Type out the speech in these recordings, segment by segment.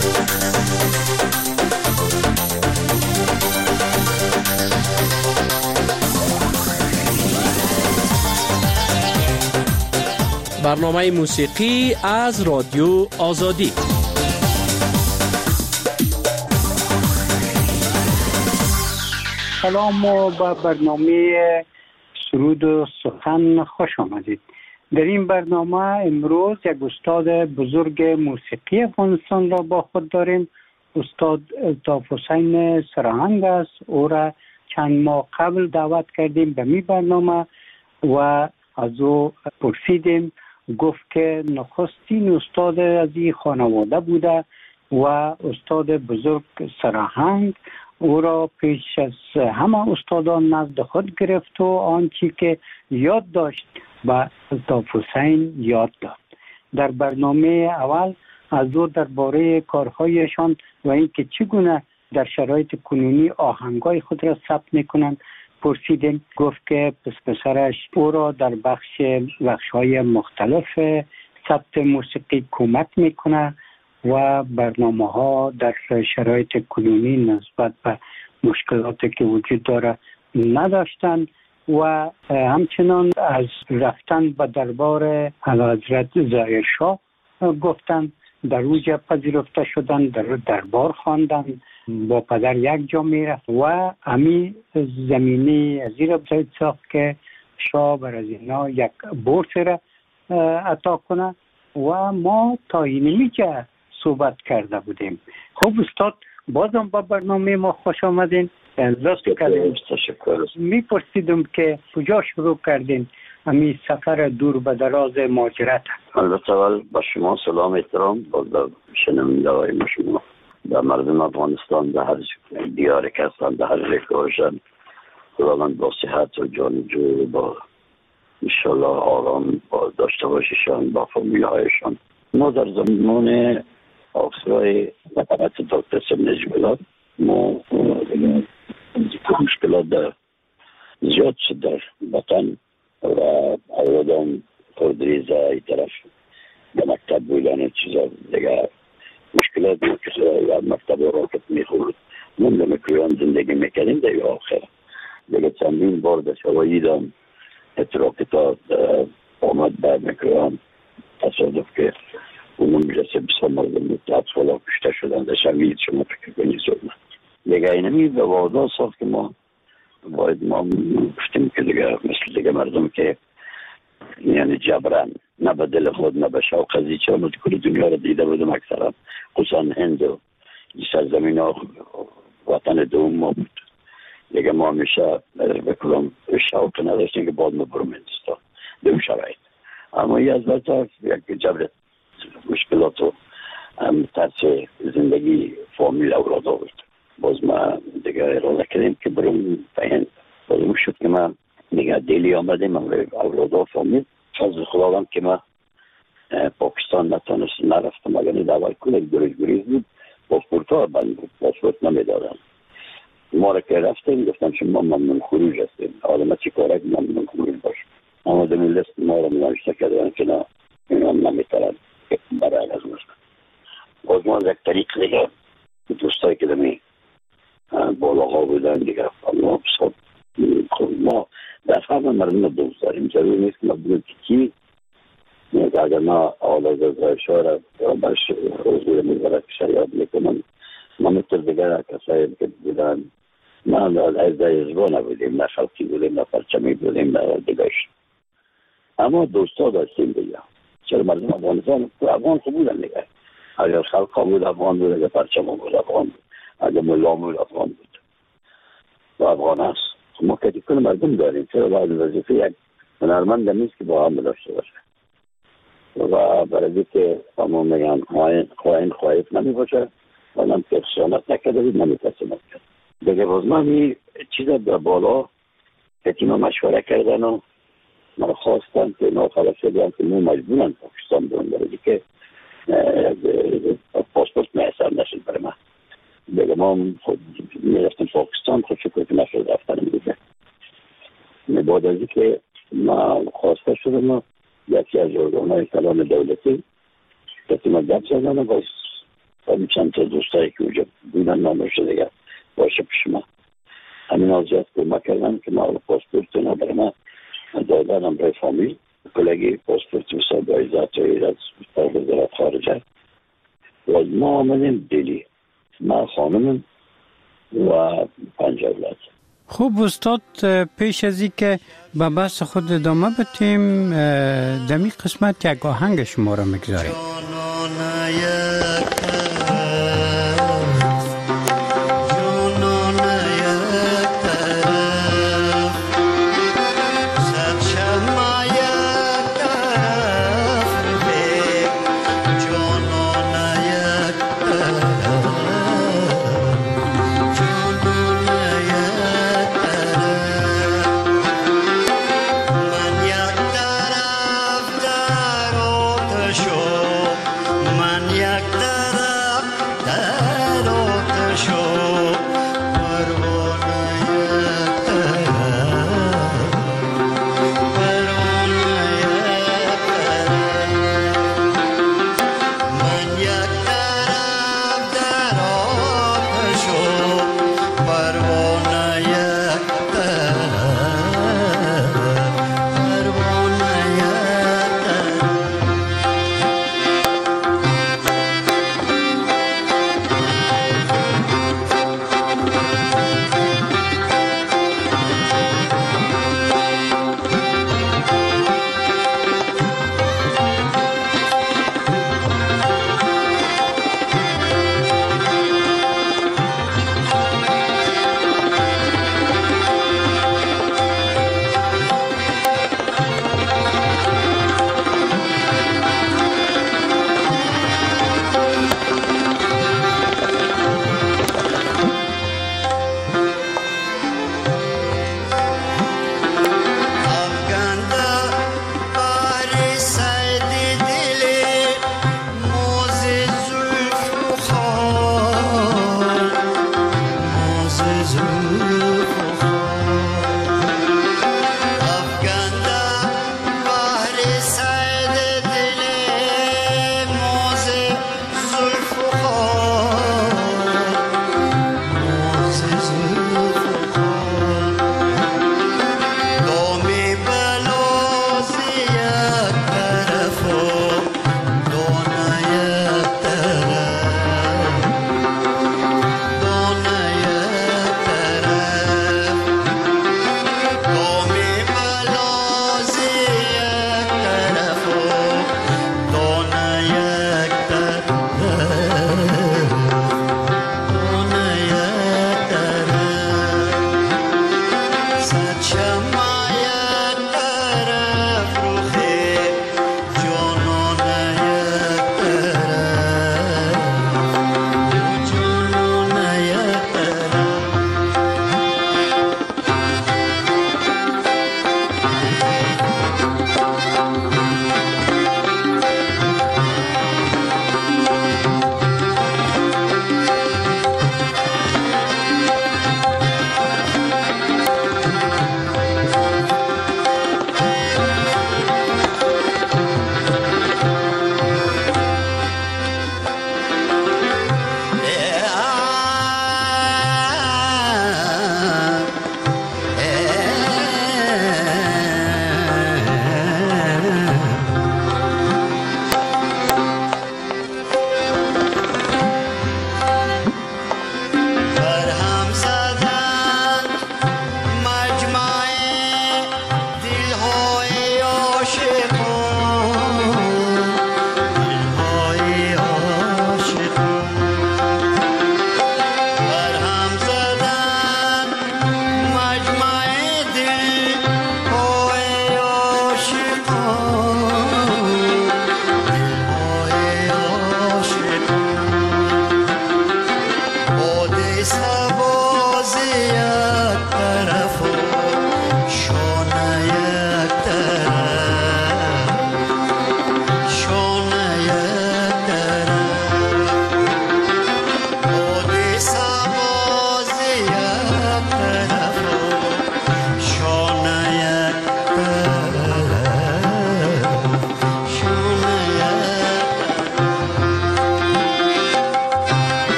برنامه موسیقی از رادیو آزادی. سلام و به برنامه سرود و سخن خوش آمدید. در این برنامه امروز یک استاد بزرگ موسیقی افغانستان را با خود داریم. استاد الطاف حسین سراهنگ است. او را چند ماه قبل دعوت کردیم به می برنامه و از او پرسیدیم. گفت که نخستین استاد از این خانواده بوده و استاد بزرگ سراهنگ او را پیش از همه استادان نزد خود گرفت و آنچه که یاد داشت به الطاف حسین یاد داد. در برنامه اول از او درباره کارهایشان و اینکه چگونه در شرایط کنونی آهنگای خود را ثبت میکنند پرسیدیم. گفت که پسرش او را در بخش‌های مختلف ثبت موسیقی کمک میکنه و برنامه‌ها در شرایط کنونی نسبت به مشکلاتی که وجود داره نداشتند و همچنان از رفتن به دربار اعلیحضرت ظاهرشاه گفتند. در اوجا پذیرفته شدن، در دربار خواندن، با پدر یک جا میرفت و امی زمینی از این را ساخت که شاه بر از اینا یک بورس را عطا کنه و ما تا اینمی که صحبت کرده بودیم. خب استاد بازم با برنامه ما خوش آمدین. لطف کردین. میپرسیدم که کجا شروع کردین امی سفر دور به دراز مهاجرت؟ البته اول با شما سلام احترام با شنونده‌های شما و مردم افغانستان در هر دیاری که هستند در هر رکاشن خداوند با صحت و جانجو با انشالله آرام با داشته باشیشان با فامیل هایشان. ما در زمان آفسرهای نقابت دکتر سید نجیب الله ما مشکلات در زیاد شد در وطن و اولادان خودریزه ای طرف به مکتب بودن چیزا دیگه مشکلات بود که خیلی مکتب راکت میخورد. من به مکروان زندگی میکردیم دیگه آخر دیگه چندین بار در شواییدم اتراکتا آمد به مکروان تصادف که اونم میرسه بسا مردم اطفالا کشته شدن در شمید شما فکر کنید زدن دیگه اینمی به وادا ساخت که ما باید ما گفتیم که دیگه مثل دیگه مردم که یعنی جبران نه به دل خود نه به شوق از ایچه ما کل دنیا رو دیده بودم اکثرا خصوصا هند و سرزمین ها وطن دوم ما بود دیگه ما همیشه بکنم شوق نداشتیم که بعد ما برم هندستان دوم شرایط اما یه از وقتا یک جبر مشکلات و ترس زندگی فامیل اولاد آورد. باز ما دیگه اراده کردیم که برم فهند بازم شد که ما دیگه دیلی آمدیم اولاد و فامیل فضل خداوند که ما پاکستان نتانست نرفتم اگر این اول کنه گریز بود پاسپورت ها بند بود پاسپورت نمیدادن ما را که رفتیم گفتم شما ممنون خروج هستیم آدم چی کاره که ممنون خروج باشم اما دمی لست ما را مناشته کردن که نه این هم نمیترن برای از مستن باز ما یک طریق دیگه دوستایی که دمی بالاها بودن دیگه ما در فرم مردم دوست داریم ضرور نیست که ما بودیم که کی اگر ما آلاز از رایشاه را برش حضور میبرد که شریعت میکنم ما مثل دیگر کسایی که بودن ما از ازبا نبودیم نه خلقی بودیم نه پرچمی بودیم نه دیگرش اما دوستا داشتیم دیگه چرا مردم افغانستان افغان خوب بودن دیگه اگر خلق بود افغان بود اگر پرچم بود افغان بود اگر ملا بود افغان بود و افغان هست ما که کنه مردم داریم چرا باید وظیفه یک هنرمند نیست که با هم داشته باشه و برای که همون میگن خواهیف نمی باشه آدم که خشانت نکرده بود نمی تسلمت کرد دیگه باز من این چیز در بالا حکیمه مشوره کردن و من خواستم که ناخلص شدیم که ما مجبورن پاکستان برون برای که پاسپورت میسر نشد برای من دیگه ما خود میرفتیم پاکستان خود شکر که نشد رفتنم دیگه بعد از که ما خواسته شدم یکی از ارگان‌های کلان دولتی که ما گپ زدن و باز چند تا دوستایی که اونجا بودن نامرشده دیگه باشه پیش من. همین آزیاد کمک کردن که ما پاسپورت ندارم، من دادنم برای فامیل کلگی پاسپورت مثال بایزت و از وزارت خارجه و ما آمدیم دلی، ما خانم و 5 اولاد. خوب استاد، پیش از این که به بحث خود ادامه بدیم دمی قسمت یک آهنگ شما را میگذاریم.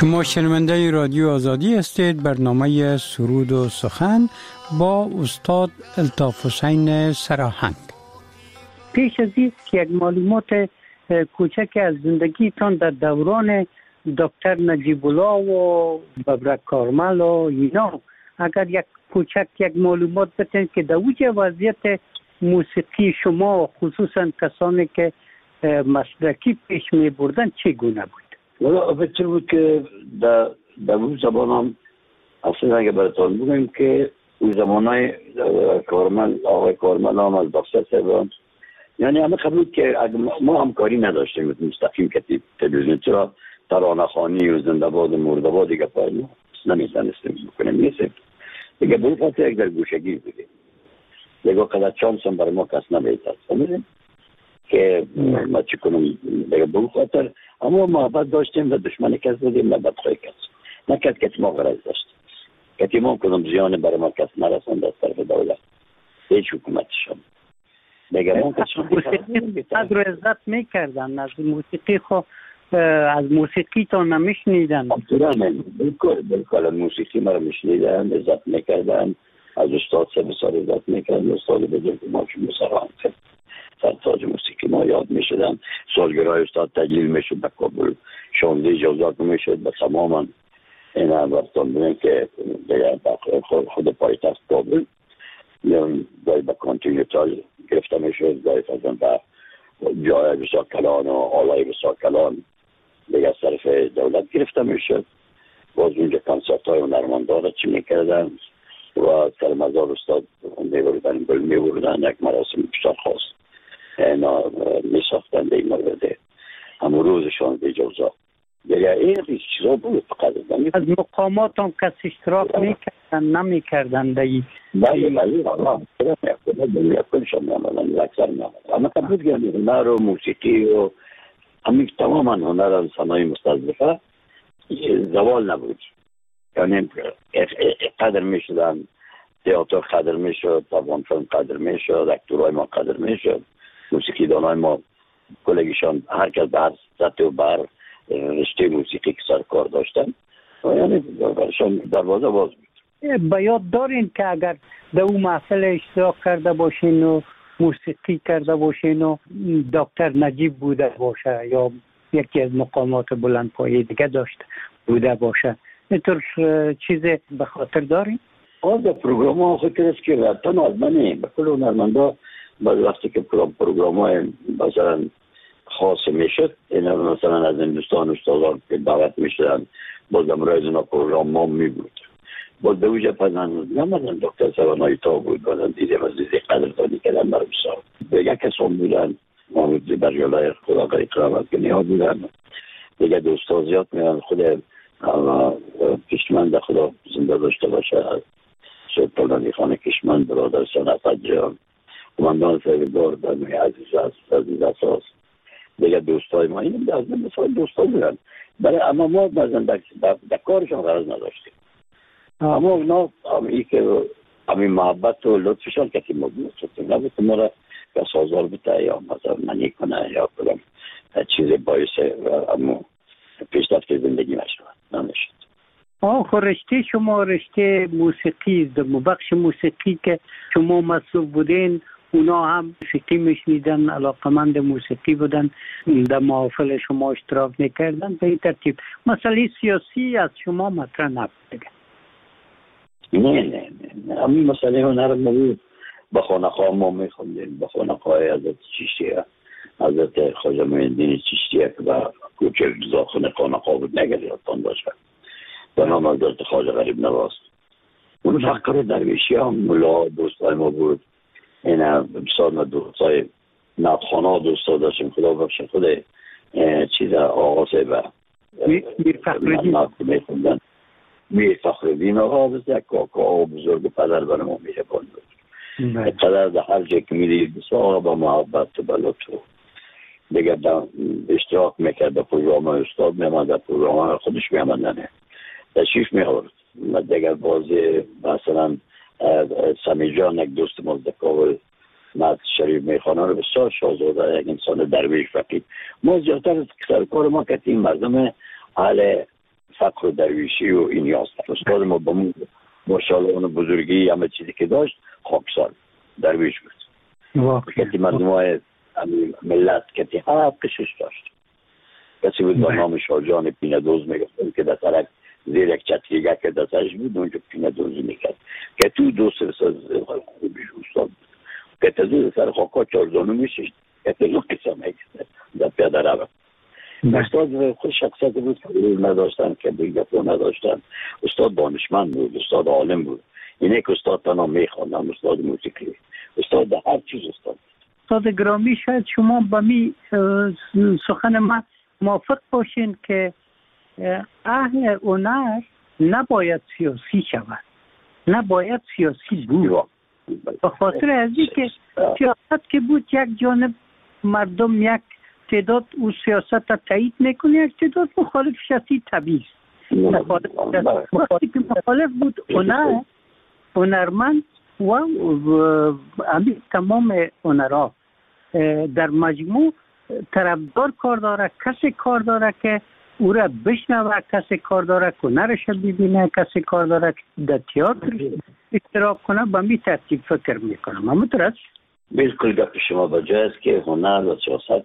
شما شنونده رادیو آزادی هستید. برنامه سرود و سخن با استاد الطاف حسین سراهنگ. پیش از این یک معلومات کوچک از زندگیتان در دوران دکتر نجیب الله و ببرک کارمل و اینا، اگر یک کوچک یک معلومات بتین که در اوج وضعیت موسیقی شما خصوصا کسانی که مسلکی پیش می بردن چگونه بود؟ والا بهتر بود که در اون زمان هم اصلا اگه براتون بگم که اون زمانای کارمل، آقای کارمل هم از دفتر سربان، یعنی همه قبول که ما همکاری نداشتیم مستقیم که تلویزیون چرا ترانه خوانی و زنده باد و مرده باد دیگه پایین نمیتونستیم بکنیم. نیستیم دیگه به خاطر یک در گوشگیر بودیم دیگه قدر چانس هم برای ما کس نمیتاد فهمیدیم که ما چی کنم دیگه به خاطر اما محبت داشتیم و دشمن کس بودیم و بدخواهی کس نکرد که ما غرض داشتیم که ما کنم زیان برای ما کس نرسند از طرف دولت هیچ حکومتش هم دیگه ما کسان موسیقی قدر و عزت میکردن از موسیقی خب از موسیقی تا نمیشنیدن بالکل موسیقی ما رو میشنیدن عزت میکردن از استاد سه بسار عزت میکردن استاد بزرگ ما که مسرحان کرد سرتاج موسیقی ما یاد میشدن سالگرهای استاد تجلیل میشد به کابل 16 اجازات میشد به تماما این برتون بودن که خود پایتخت کابل گاهی به کانتینیوتال گرفته میشد گاهی فرزن به جای بسیار کلان و آلای بسیار کلان دیگه از طرف دولت گرفته میشد. باز اونجا کنسرت های هنرمندان چی میکردن و سر مزار استاد میبردن گل میبردن یک مراسم بسیار خاص اینا میساختن در این مورده همون روزشان به اجازه دیگه این چیزا بود. فقط از مقامات هم کس اشتراک میکردن نمیکردن دیگه بله کلشان میامدن اکثر میامدن اما قبول گرمی هنر و موسیقی و همین تماما هنر و صنایع مستضعفه زوال نبود. یعنی قدر میشدن تئاتر قدر میشد، افغان فیلم قدر میشد، اکتورهای ما قدر میشد، موسیقی دانای ما کلگیشان هر کس به هر سطح و بر رشته موسیقی که سر کار داشتن یعنی برشان دروازه باز بود. به یاد دارین که اگر در اون محفل اشتراک کرده باشین و موسیقی کرده باشین و دکتر نجیب بوده باشه یا یکی از مقامات بلندپایه دیگه داشته بوده باشه اینطور چیز به خاطر دارین؟ در پروگرام ها خاطر است که رفتن از منه به کل هنرمندا بعض وقتی که پروگرام های مثلا خاص میشد اینا مثلا از هندوستان استادان که دعوت میشدن باز امروز اینا پروگرام ما می بود باز به اوجه پزن نمازن دکتر سوانایی تا بود بازن دیدیم از دیده قدردانی کردن برای بسار دیگه کسان بودن محمود زیبریالای خدا قریب قرامت که نیاد بودن دیگه دوستا زیاد میان خود کشمند خدا زنده داشته باشه سید پلانی خانه کشمند برادر سنفت جان کماندان سرگردار در نوی عزیز اساس دیگه دوستای ما این از مثال دوستا بودن برای اما ما بازن در کارشان غرض نداشتیم اما اونا همی که همی محبت و لطفشان کسی ما بود نبود ما را که سازار بته یا مثلا منی کنه یا کنم چیز باعث اما پیشرفت زندگی نشد. رشته شما رشته موسیقی در بخش موسیقی که شما مسئول بودین اونا هم موسیقی میشنیدن علاقمند موسیقی بودن در محافل شما اشتراک میکردن به این ترتیب مسئله سیاسی از شما مطرح نبود؟ نه همین مسئله هنر نبود. به خانقاه ما میخوندیم به خانقاه حضرت چشتیه حضرت خواجه معین‌الدین چشتیه که به کوچه رضاخان خانقاه بود نگه یادتان باشه به نام حضرت خواجه غریب نواز اون فقر درویشی هم ملا دوستای ما بود این بسیار ما دوستای نبخانه ها دوستا داشتیم خدا بخش خود چیز آقا سیبه میر فخرالدین آقا بسید کاکا بزرگ پدر برای ما میشه بود پدر در هر جای که میدید بسیار با محبت و بلطف دیگه اشتراک میکرد در پروگرام استاد میامد در پروگرام خودش میامدنه تشریف میآورد دیگر بازی مثلا سمی جان یک دوست ما در کابل مرد شریف میخانه رو بسیار شاهزاده یک انسان درویش فقیر ما زیادتر سرکار ما که این مردم اهل فقر و درویشی و این هست. استاد ما با ماشاءالله اون بزرگی همه چیزی که داشت خاکسار درویش بود. کتی مردم های ملت کتی حقشش داشت. کسی بود با نام شاهجان پینه دوز میگفتن که در سرک زیر یک چتریگه که دستش بود اونجا پینه دوزی میکرد که تو دو سر خوبیش استاد که تزو سر خاکا چارزانو میشید که تزو قصه میکرد در پیاده روه. استاد خود شخصیت بود که بروز نداشتن که بگفت نداشتن. استاد دانشمند بود، استاد عالم بود. اینه که استاد تنها میخواندن، استاد موسیقی، استاد در هر چیز استاد. استاد گرامی شاید شما با می سخن من موافق باشین که اهل هنر نباید سیاسی شود، نباید سیاسی بود. به خاطر از اینکه سیاست که بود یک جانب مردم یک تعداد او سیاست را تایید میکنه، یک تعداد مخالفش هستی طبیعی مخالف بود. هنرمند و همین تمام هنرها در مجموع طرفدار کار داره، کسی کار داره که او را بشنوه، کسی کار داره که هنرش ببینه، کسی کار داره که در تئاتر اشتراک کنه. به می ترتیب فکر میکنم. همونطور بالکل گپ شما بجای است که هنر و سیاست،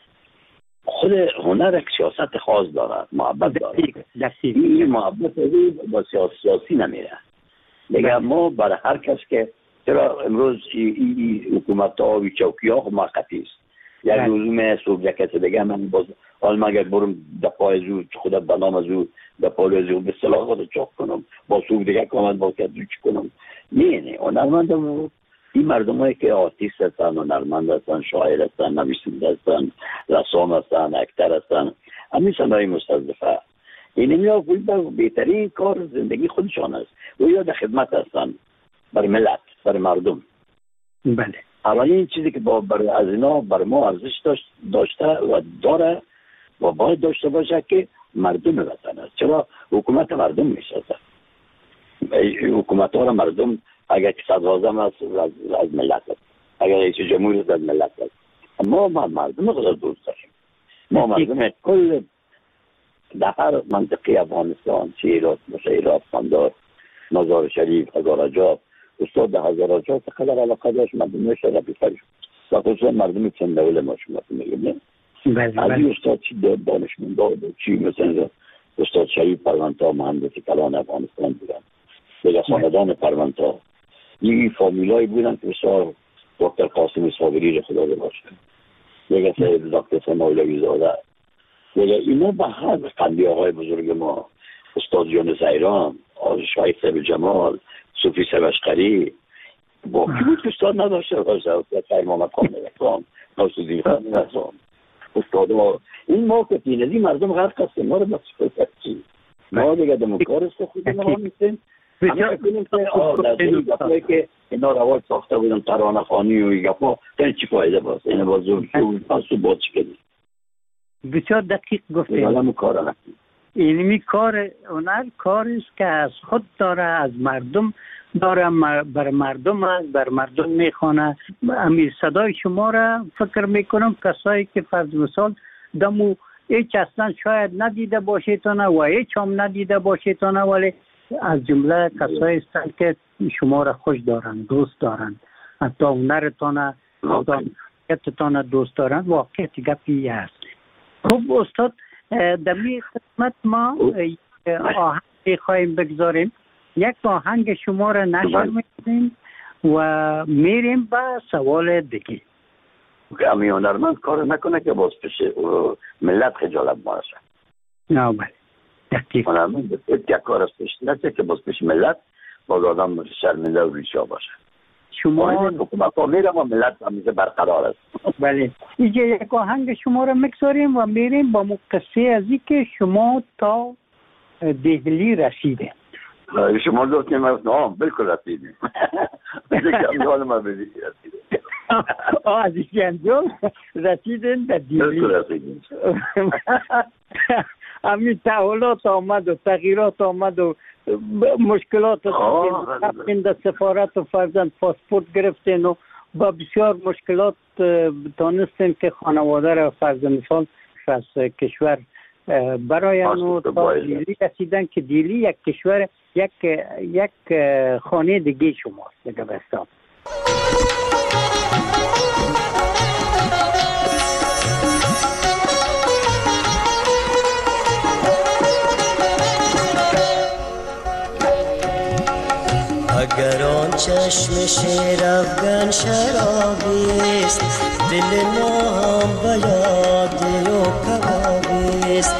خود هنر یک سیاست خاص داره، محبت داره. این محبت با سیاسی نمیره. دیگه ما برای هر کس که چرا امروز این حکومت ها و چوکی ها موقتی است. یک روزی صبح یک کسی دیگه من باز حال مگر برم در پای زود خدا به نام زود در پای زود به صلاح خود چاک کنم با صبح دیگه کامل با کسی چی کنم. نه هنرمند این مردم هایی که آرتیست هستن، هنرمند هستن، شاعر هستن، نویسنده هستن، رسام هستن، اکتر هستن، همین صنایع مستضعفه. این نمی‌ها بهترین کار زندگی خودشان است و یا در خدمت هستن بر ملت، بر مردم. بله. اولین چیزی که از اینا بر ما ارزش داشته و داره و باید داشته باشه که مردم وطن است. چرا حکومت مردم می‌سازه. حکومت ها را مردم اگر که صدراعظم از ملت است، اگر رئیس جمهور از ملت است. ما مردم خود دوست داریم. ما مردم کل در هر منطقه افغانستان، شیرات، مشیرات، قندار، مزار شریف، هزارجات، استاد هزارجات قدر علاقه داشت مردم شرفی فرش و خصوصا مردم چند دوله ما شما میگیم. از این استاد چی دانشمند داد چی مثلا استاد شریف پرونتا مهندس کلان افغانستان بودن. دیگه خاندان پرونتا این فامیلایی بودن که بسیار دکتر قاسم صابری رو خدا باشه. دیگه سید دکتر مولوی زاده. دیگه اینا به هر قندی آقای بزرگ ما، استاد یونس ایران، شاید صاحب جمال، صوفی سبشقری، با کی بود که استاد نداشته؟ استاد محمد خان نوکان، ناصرالدین خان نوکان، استاد ما این موقع اینجی مردم غرق هستیم. ما رو مسئول کردیم. ما دیگه دموکار است خود ما میشیم. همه کنیم که اینا رواج ساخته بودن ترانه خوانی و این گپا تا چی فایده باست؟ این بازور شو بود چی کنیم؟ بسیار دقیق گفتیم. اینمی کار هنر کاری است که از خود داره، از مردم داره، بر مردم است، بر مردم میخوانه. امیر صدای شما را فکر میکنم کسایی که فرض مثال دمو هیچ اصلا شاید ندیده باشیتونه و هیچ هم ندیده باشیتونه، ولی از جمله کسایی هستند که شما را خوش دارند، دوست دارند، حتی هنرتان حتی دوست دارند. واقعیت گپی است. خب استاد در می خدمت ما آهنگ خواهیم بگذاریم. یک آهنگ شما را نشر میکنیم و میریم به سوال دیگه. همی هنرمند کار نکنه که باز پیش ملت خجالت باشه. نه بله دقیق. هنرمند یک کار است پیش نشه که باز پیش ملت باز آدم شرمنده و ریشا باشه. شما حکومت ها میرم و ملت همیشه برقرار است. بله. اینجا یک آهنگ شما را میگذاریم و میریم با قصه از این که شما تا دهلی رسیده. شما دوست نمیم بلکل رسیدیم. انجام ما بدید رسیدیم. عزیزی انجام رسیدیم در دهلی. بلکل رسیدیم. همین تحولات آمد و تغییرات آمد و مشکلات رفتین در سفارت و فرزند پاسپورت گرفتین و با بسیار مشکلات تانستین که خانواده را فرض مثال از کشور برای انو تا دیلی رسیدن که دیلی یک کشور یک خانه دیگه شماست دیگه بستان. اگر آن چشم شیر افغان شرابیست، دل ما هم به یاد و کبابیست.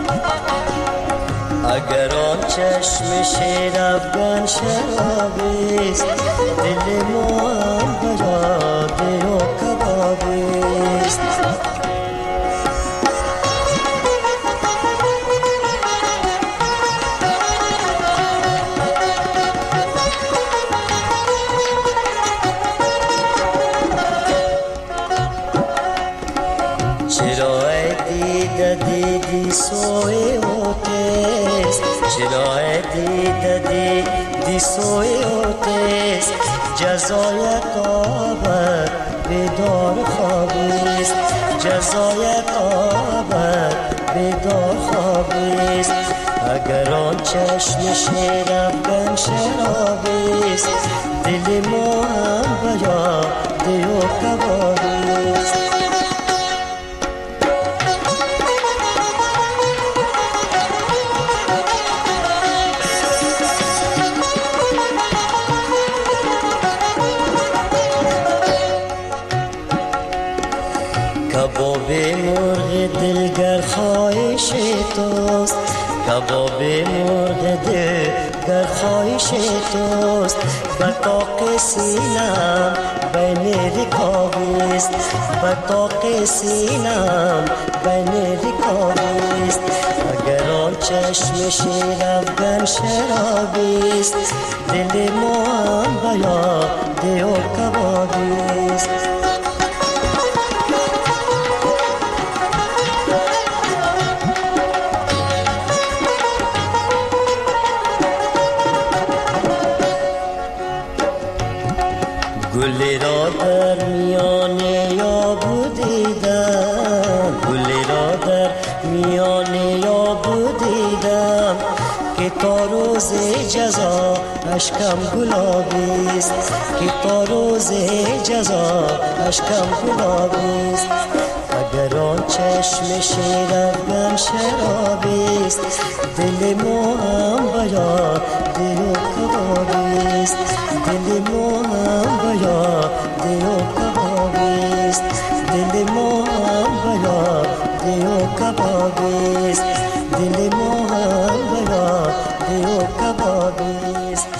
اگر آن چشم شیر افغان شرابیست، دل ما هم به یاد و کبابیست. دیدی سوی اوتیست، چرای دیدی سوی اوتیست، جزای قابر بیدار خوابیست، جزای قابر بیدار خوابیست. اگر آن چشم شیر افغان شرابیست، دل ما هم به یاد و کبابیست. کباب مرغ دلگر خواهش توست، کباب مرغ دلگر خواهش توست، به طاق سینم بین رکابیست، به طاق سینم بین رکابیست. اگر آن چشم شیر افغان شرابیست، دل ما هم به یاد و کبابیست. گلی را در میان یابو دیدم، گلی را در میان یابو دیدم، که تا روز جزا اشکم گلابیست، که تا روز جزا اشکم گلابیست. اگر آن چشم شیر افغان شرابیست، دل ما هم به یاد و کبابیست، دل ما هم به یاد و کبابیست، دل ما هم به یاد و کبابیست، دل ما هم به یاد و کبابیست.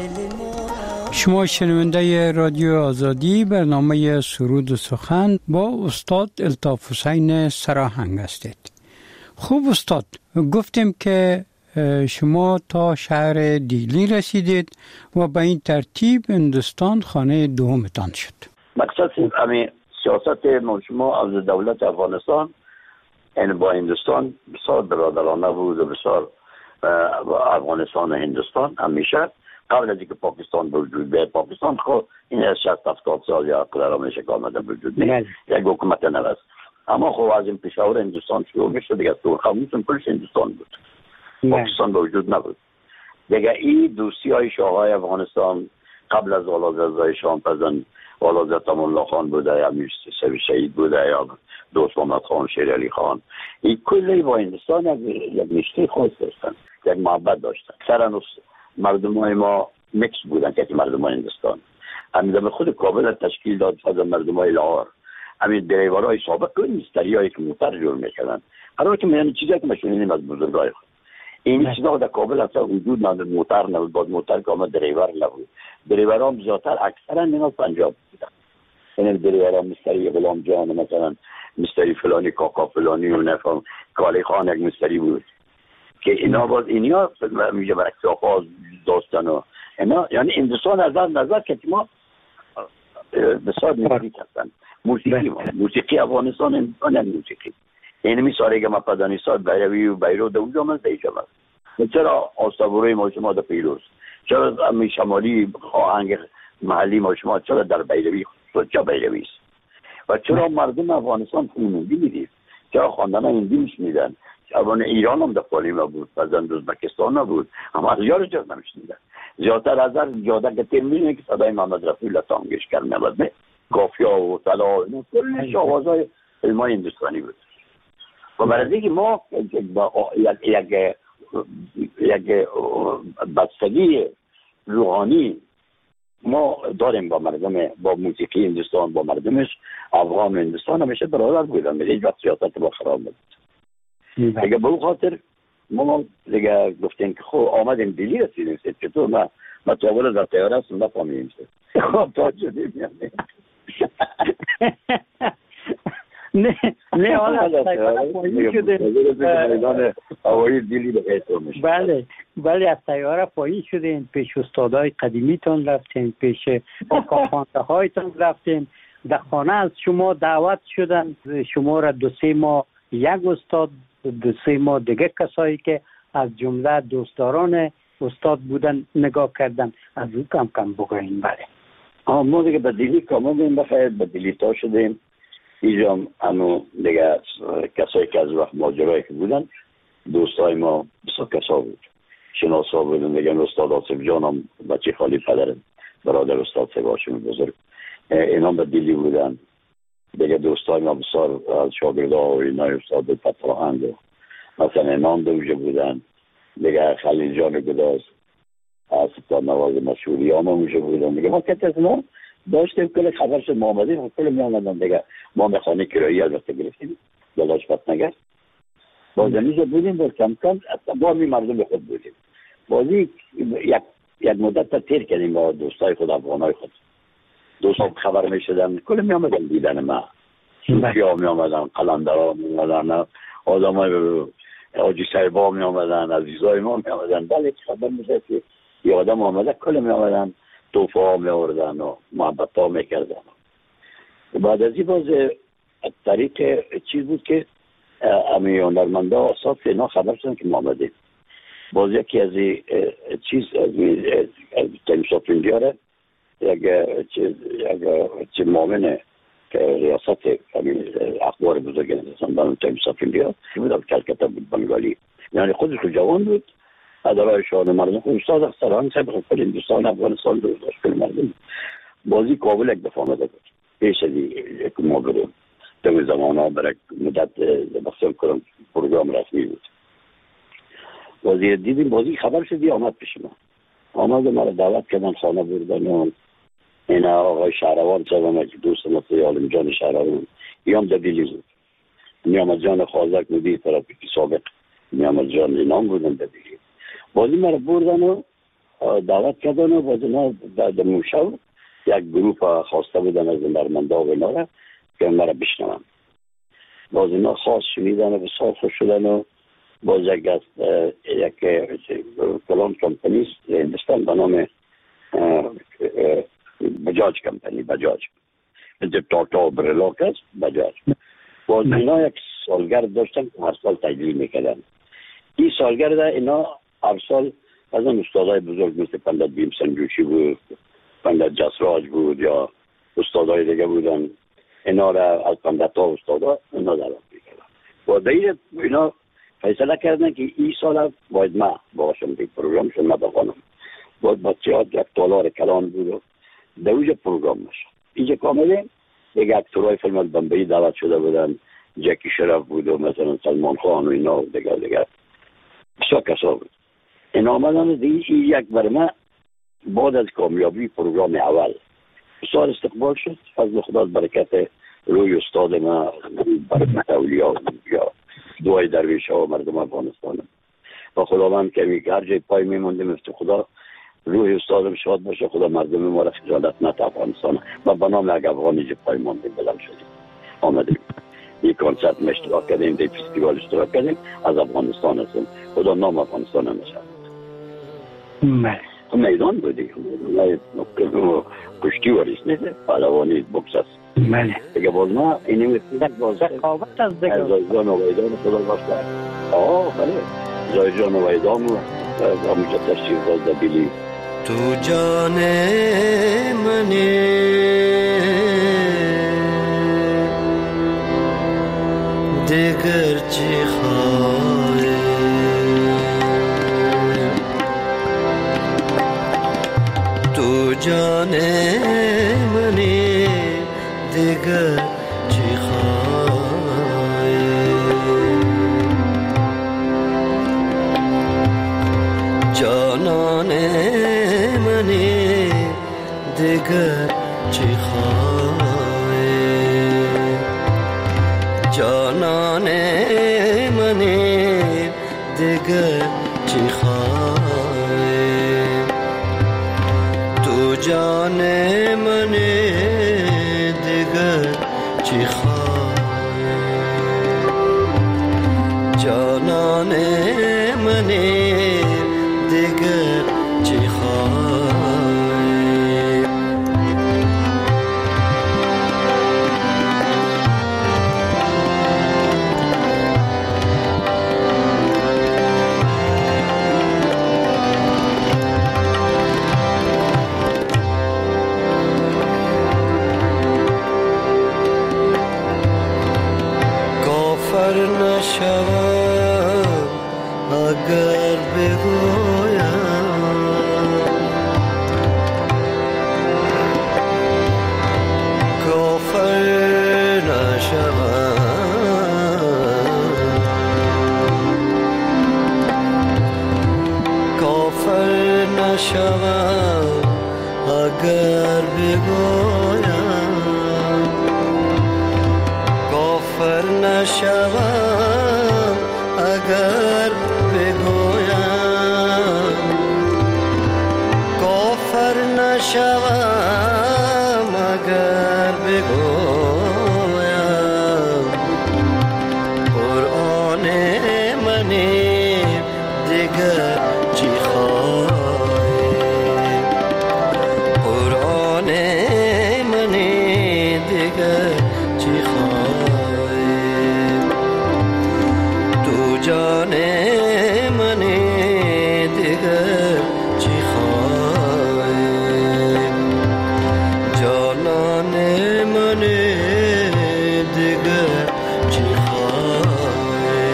شما شنونده رادیو آزادی برنامه سرود و سخن با استاد الطاف حسین سراهنگ هستید. خوب استاد، گفتیم که شما تا شهر دیلی رسیدید و به این ترتیب هندوستان خانه دومتان شد. مقصد همین سیاست شما از دولت افغانستان این با هندوستان بسیار برادرانه بود و بسیار افغانستان و هندوستان همیشه قبل از اینکه پاکستان به وجود بیاد، پاکستان خود این از 60-70 سال یا قدر میشه که آمده به وجود بیاد، یک حکومت نوست. اما خب از این پشاور هندوستان شروع میشه دیگه، تو خاموشون پلش هندوستان بود، پاکستان به وجود نبود دیگه. این دوستی های شاههای افغانستان قبل از والازرزای شامپزن، والازر الله خان بوده یا امیر شهید بوده یا دوست محمد خان، شیر علی خان، این کلی با هندوستان یک رشته خاص داشتن، یک محبت داشتن. سرانوس مردم های ما مکس بودن که مردم های هندوستان همین خود کابل تشکیل داد از مردم های لاهور. همین دریورهای سابق که مستری هایی که موتر جور میکردن، قرار که من چیزایی که مشونینیم از بزرگای خود این چیزا در کابل اصلا وجود نداشت. موتر نبود، بعد موتر که آمد دریور نبود. دریورها هم زیادتر اکثرا من از پنجاب بودن، این دریورها مستری غلام جان مثلا، مستری فلانی کاکا فلانی و نفهم کالی خان یک مستری بود که اینا باز اینیا میگه برای اکتافاز داستان و اینا. یعنی هندوستان از نظر که ما بسیار نزدیک هستن. موسیقی افغانستان هندوستان موسیقی اینمی سالی که ما پدانی سال بیروی و بیرو دو جامعه دیگه هست. چرا آستابوری ما شما در پیروز، چرا امی شمالی آهنگ محلی ما شما چرا در بیروی سوچا بیروی است و چرا مردم افغانستان فیلموندی میدید، چرا خواندن هندی میشنیدن، اوان ایران هم در پالیما بود، بعضن ازبکستان بود، اما از یار جز نمیشنیدن. زیادتر از هر جاده که تیم می‌بینی که صدای محمد رفیع الله تانگشکر میاد، کافیا و طلا و کلش آوازهای علمای هندوستانی بود. و برای اینکه ما یک بستگی روحانی ما داریم با مردم، با موسیقی هندوستان، با مردمش. افغان هندوستان همیشه برادر بودن، هیچ وقت سیاست با خراب نبود. دیگه به اون خاطر ما دیگه گفتیم که خب آمدیم دلی رسیدیم. چطور ما تاول در تیاره هستم نفهمیدیم خب تا شدیم نه حالا از تیاره پایین شدیم، میدان هوایی دلی به قیصر میشه. بله از تیاره پایین شدیم، پیش استادای قدیمیتون رفتیم، پیش آقاخوانده هایتون رفتیم، در خانه از شما دعوت شدن، شما را 2-3 ماه یک استاد، 2-3 ماه دیگه کسایی که از جمله دوستداران استاد بودن نگاه کردن. از او کم کم بگوین. بله ما دیگه به دلی کامدیم، بخیر به دلی تا شدیم. اینجا همون دیگه کسایی که از وقت ماجرایی که بودن دوستای ما بسیار کسا بود، شناسا بودن دیگه. استاد آصف جان هم بچه خالی پدرم، برادر استاد سباشون بزرگ، اینا به دلی بودن دیگه. دوستای ما بسیار از شاگرده و اینای استاد پتراهند مثلا اینا دوجه بودن دیگه. خلیل جان گداز از تا نواز مشهوری هم اونجا بودن دیگه. ما کت از ما داشتیم کل خبر شد ما آمدیم و کل می آمدن دیگه. ما میخانه کرایی البته گرفتیم دلاش پت نگرد بازمیزه بودیم و کم کم با می مردم خود بودیم. بازی یک مدت تا تیر کردیم با دوستای خود، افغانای خود. دوستان خبر می شدن کل می آمدن دیدن ما، صوفی ها می آمدن، قلندر ها می آمدن، آدم های آجی صاحبا می آمدن، عزیزای ما می آمدن. بله خبر می شد که یه آدم آمده کل می آمدن، توفه ها می آوردن و محبت ها می کردن. بعد از این باز طریق چیز بود که امی هنرمنده آساد اینا خبر شدن که ما آمدیم. باز یکی از چیز از تیمساف اندیاره یک معاون ریاست اخبار بزرگ هندوستان تیمساف اندیار که بود کلکتا بود، بنگالی، یعنی خودش رو جوان بود، ادارای شاهد مردم خود استاد اختران صاحب خود هندوستان افغانستان رو داشت کل مردم. بازی کابل یک دفعه آمده بود پیش از یک ما بریم در زمان ها برای مدت بخصوص کنم پروگرام رسمی بود. بازی دیدیم، بازی خبر شدی آمد پیش ما، آمد مرا دعوت کردن خانه بردن و این آقای شهروان صاحب که دوست مثل عالم جان شهروان ایام در دلی بود، نیامد جان خازک مدیر ترافیکی سابق نیامد جان اینام بودن در دلی. بازی مرا بردن و دعوت کردن و بازی ما در موشو یک گروه خواسته بودن از هنرمندا و اینا را که مرا بشنون. باز اینا خواست شنیدن و بسیار خوش شدن و باز یک کلان کمپنی هندوستان به نام بجاج کمپنی، بجاج مثل تاتا و برلاک است بجاج. باز اینا یک سالگرد داشتن که هر سال تجلیل میکردن. این سالگرد اینا هر سال از اون استادای بزرگ مثل پندت بیمسن جوشی بود، پندت جسراج بود یا استادای دیگه بودن، اینا را از پندت ها استادا اینا دارم میکردن. و دیگه اینا فیصله کردن که این سال باید ما باشم دیگه پروگرامشون نبخوانم. باید بچه ها یک تالار کلان بود و دوجه پروگرام نشد. اینجا کامله دیگه اکتورهای فیلم از بمبئی دعوت شده بودن، جکی شرف بود و مثلا سلمان خان و اینا و دیگه بسیار کسا بود. این آمدن دیگه یک برمه بعد از کامیابی پروگرام اول بسیار استقبال شد. فضل خدا برکت روی استاد ما برکت اولیا یا دعای درویش ها و مردم افغانستان و خداوند که هر جای پای میموندیم افت خدا روی استادم شاد باشه، خدا مردم ما را خجالت نت افغانستان و به نام یک افغانی جای پای موندیم بلند شدیم آمدیم یک کنسرت ما اشتراک کردیم، یک فستیوال اشتراک کردیم، از افغانستان هستیم. خدا نام افغانستان هم نشد. میدان بودیم کشتی وریس نیست، پهلوانی بوکس است. دیگه باز ما اینی میتونیم باز رقابت از دیگه زایجان و ویدان خدا باشد. بله زایجان و ویدان و همونجا تشکیل باز دبیلی تو جان منی دیگر چی خواهی تو جان منی دیگر چی خواهی جانان منی دیگر چی خواهی جانان منی دیگر چی خواهی تو جان منی دیگر چی خواهی جانان منی دیگر چی خواهی کافر نشوم اگر بگویم کافر نشوم کافر نشوم اگر بگویم کافر نشوم اگر بگویم کافر نشوم اگر بگویم قرآن منی دیگر چی خواهی قرآن منی دیگر چی خواهی تو جان منی دیگر چی خواهی جانان منی دیگر چی خواهی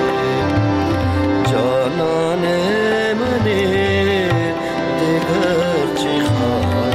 جانان منی دیگر چی خواهی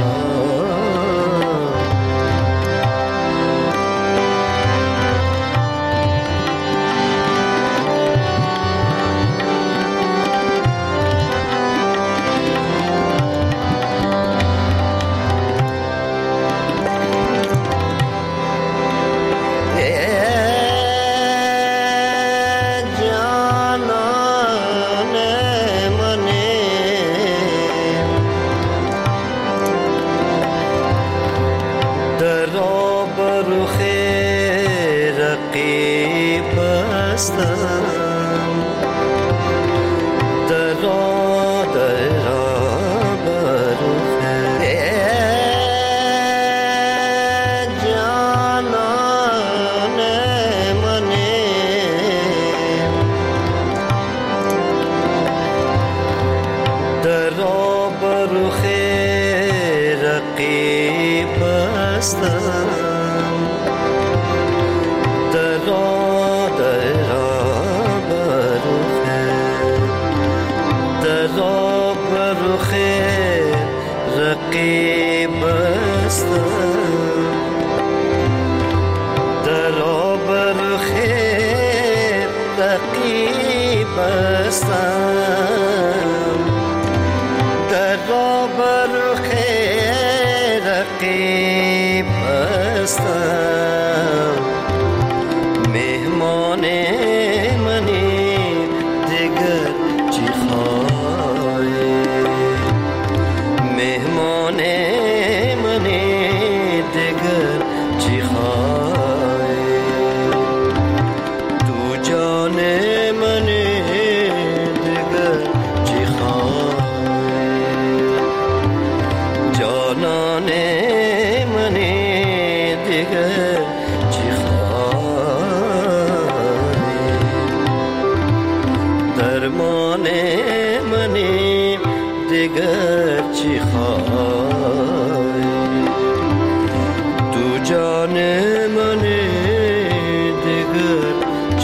مهمان منی دیگر چی خواهی مهمان منی دیگر چی خواهی تو جان منی دیگر چی خواهی جانان منی دیگر چی خواهی درمان منی دیگر چی خواهی تو جان منی دیگر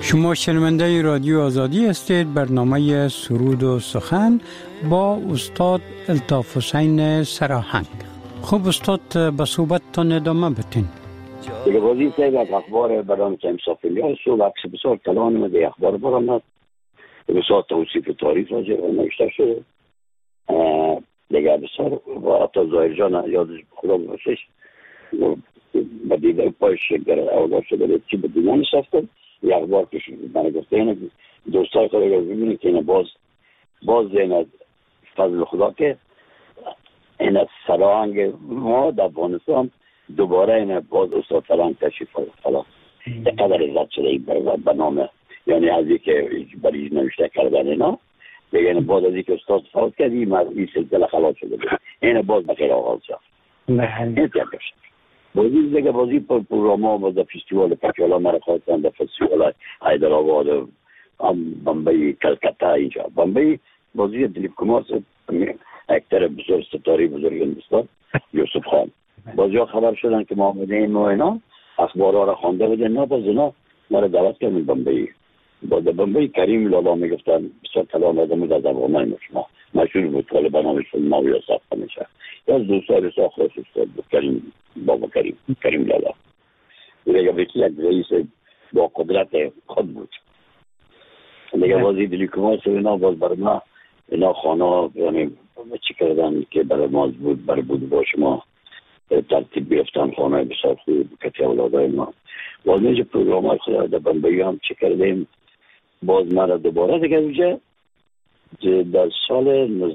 شما شنونده رادیو آزادی هستید. برنامه سرود و سخن با استاد الطاف حسین سراهنگ. خب استاد، به صحبتتان ادامه بتین. دیگه بازی سه از اخبار برام که امسافیلی هست و عکس بسیار کلان مده اخبار برام بسیار توصیف تاریخ راجع به نوشته شده. دیگه بسیار و حتی ظاهر جان یادش خدا باشش به دیده پایش اولاد شده چی به دنیا نشستن. یه اخبار که من گفته اینه دوستای خدا رو ببینید که اینه باز این فضل خدا که این سراهنگ ما در افغانستان دوباره این باز استاد سراهنگ تشریف خلاص قدر عزت شده این به نام، یعنی از این که برای نوشته کردن اینا دیگه این باز از این که استاد فوت کرد این سلسله خلاص شده بود. این باز بخیر آغاز شد. این تیار شد بازی پروگرام ها در فستیوال پکیالا مرا خواستن، در فستیوال حیدرآباد، بمبئی، کلکتا، اینجا بمبئی بازی دلیپ کمار اکتر بزرگ ستاره بزرگ هندوستان یوسف خان بازی ها خبر شدن که ما آمدیم و اینا اخبارها را خوانده بودن. نه باز اینا مرا دعوت کردن بمبئی. با در بمبئی کریم لالا میگفتن بسیار کلام آدم از افغانای شما مشهور بود که به نامش ماویا ساخته میشه. از دوستای ساخته استاد کریم بابا کریم لالا دیگه بیتی یک رئیس با قدرت خود بود. دیگه بازی دلی کمال اینا باز برای ما اینا خانه یعنی چی کردن که برای ما بود برای بود با شما ترتیب بیفتن خانه بسیار خوب کتی اولادای ما. باز نیجه پروگرام های خدا در بمبئی هم چی کردیم باز مرا دوباره دیگه اونجا در سال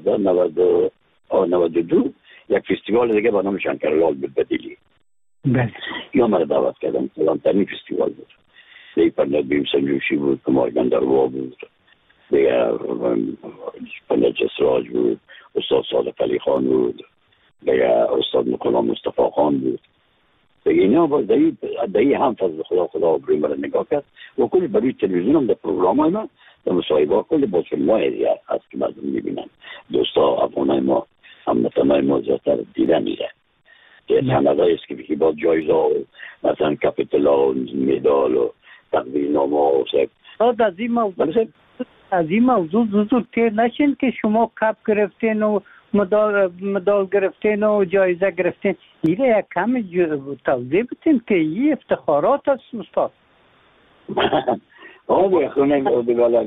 1992 یک فستیوال دیگه با نام شنکرلال بود بدیلی. یا مرا دعوت کردم کلانترین فستیوال بود. دیگه پرنت بیم سنجوشی بود، کمار گندروا بود، دیگه پرنت جسراج بود، استاد صادق علی خان بود، دیگه استاد مقام مصطفی خان بود. دیگه اینا باز دایی هم فضل خدا برای مرا نگاه کرد و کلی برای تلویزیون هم در پروگرام های ما در مصاحبه کلی با فیلم های هست که مردم میبینن. دوستا افغانای ما هموطنای ما زیادتر دیدن میره که سندهایی است که با جایزه و مثلا کپیتلا و مدال و تقدیرنامه و از این موضوع زودتر نشین که شما کپ گرفتین و مدال گرفتین و جایزه گرفتین. اینه یک کم توضیح بتین که این افتخارات است استاد. آقا خونه بگالا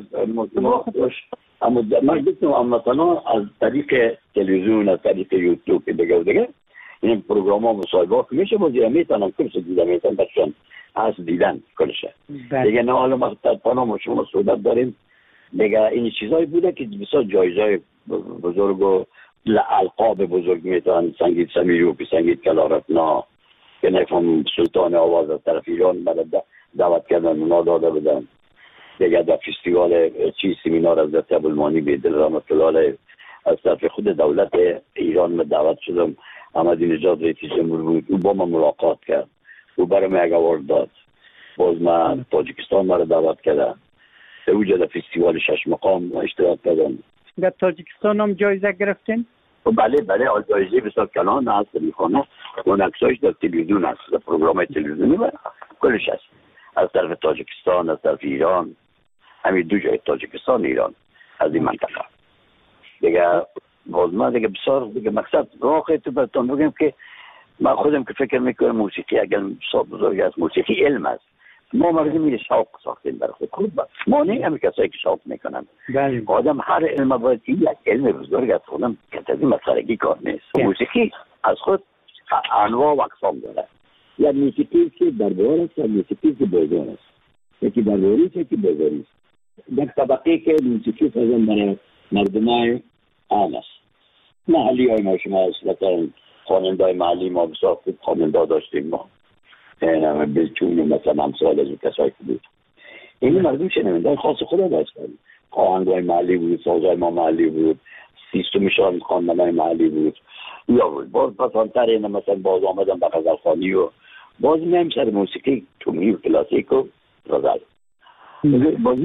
اما من گفتم هموطنا از طریق تلویزیون از طریق یوتیوب دیگه این پروگرام ها مصاحبه که میشه بازی میتونم کلش دیدم میتونم بچن از دیدن کلشه دیگه. نه حالا ما پانام شما صحبت داریم دیگه این چیزایی بوده که بسیار جایزه بزرگ و القاب بزرگ میتونن. سنگیت سمیروپی، سنگیت کلارتنا که نفهم سلطان آواز از طرف ایران بعد دعوت کردن اونا داده بدن. دیگه در فستیوال سمینار از دست ابوالمانی بیدل رحمت الله علیه از طرف خود دولت ایران من دعوت شدم. احمدی نژاد رئیس جمهور بود، او با من ملاقات کرد، او برای من یک اوارد داد. باز من تاجیکستان مرا دعوت کردم، اوجه در فستیوال شش مقام اشتراک کردم. در تاجیکستان هم جایزه گرفتین؟ بله جایزه بسیار کلان هست میخوانه اون عکسایش در تلویزیون هست، در پروگرام تلویزیونی و کلش هست از طرف تاجیکستان از طرف ایران، همین دو جای تاجیکستان ایران از این منطقه دیگه. باز من دیگه بسیار دیگه مقصد واقعی تو براتون بگم که من خودم که فکر میکنم موسیقی اگر بسیار بزرگ است، موسیقی علم است. ما مردم یه شوق ساختیم برای خود ما نه همین کسایی که شوق میکنن. آدم هر علم باید یک علم بزرگ است، خودم کتازی مسخرگی کار نیست. موسیقی از خود انواع و اقسام داره. یا موسیقی که دربار است یا موسیقی که بازار است، یکی درباری است یکی بازاری است. در طبقه که موسیقی فرزن برای مردمای عام است، محلی های ما شما است. مثلا خواننده های محلی ما بسیار خوب خواننده داشتیم ما، این همه بلچون مثلا امثال از کسایی که بود. این مردم شنونده خاص خدا داشتن. آهنگ های محلی بود، سازهای ما محلی بود، سیستمشان خواندن های محلی بود. یا بود باز پسانتر این مثلا باز آمدن به غزل خوانی و باز میم سر موسیقی تومی و کلاسیک و غزل. باز